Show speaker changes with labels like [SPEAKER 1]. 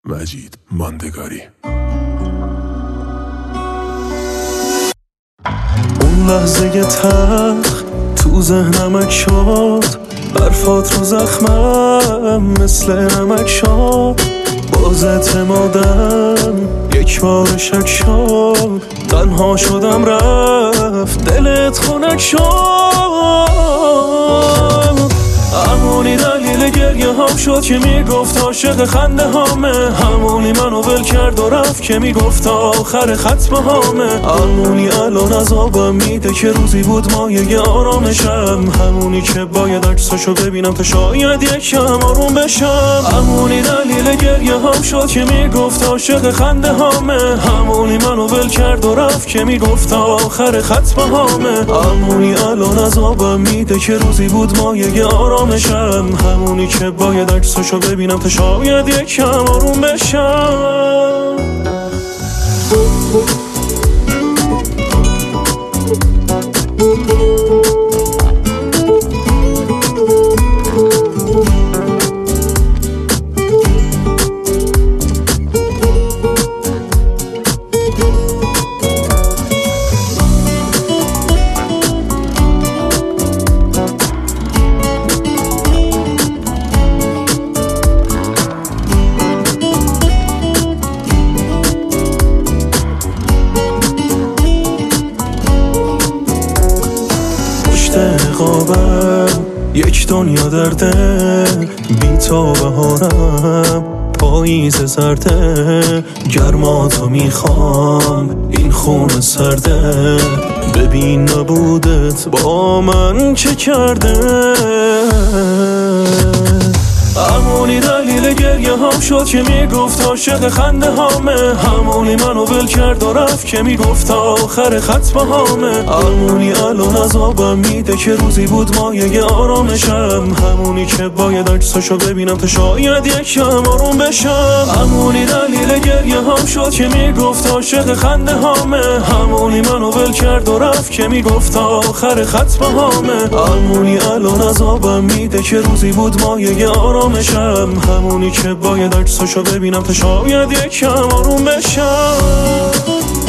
[SPEAKER 1] مجید ماندگاری.
[SPEAKER 2] اون لحظه تلخ تو ذهنم شد، حرفات رو زخمم مثل نمک شد. باز اعتمادم یک بار شک شد، تنها شدم رفت دلت خنک شد. همونی دلیل گریه هم شد که میگفت عاشق خنده هامه، همونی منو ول کرد و رفت که میگفت آخر ختم هامه. همونی الان عذابم میده که روزی بود مایه آرامشم، همونی که باید عکساشو ببینم تا شاید یکم آروم بشم. همونی دلیل گریه هم شد که میگفت عاشق خنده هامه، همونی منو ول کرد و رفت که میگفت آخر ختم هامه. همونی الان عذابم میده که روزی بود مایه آرامشم، همونی که باید عکساشو ببینم تا شاید یکم آروم بشم. یک دنیا در دل بی تو بهارم، پاییز زرده گرماتو میخوام، این خون سرده ببین نبودت با من چه کرده. همونی دلیل گریه هم شد که میگفت عاشق خنده هامه، همونی منو ول کرد و رفت که میگفت آخر ختم هامه. همونی الان عذابم میده که روزی بود مایه آرامشم، همونی که باید عکساشو ببینم تا شاید یکم آروم بشم. همونی دلیل گریه هم شد که میگفت عاشق خنده هامه، همونی منو ول کرد و رفت که میگفت آخر ختم هامه. همونی الان عذابم میده که روزی بود مایه آرامشم، همونی که باید عکساشو ببینم تا شاید یکم آروم بشم.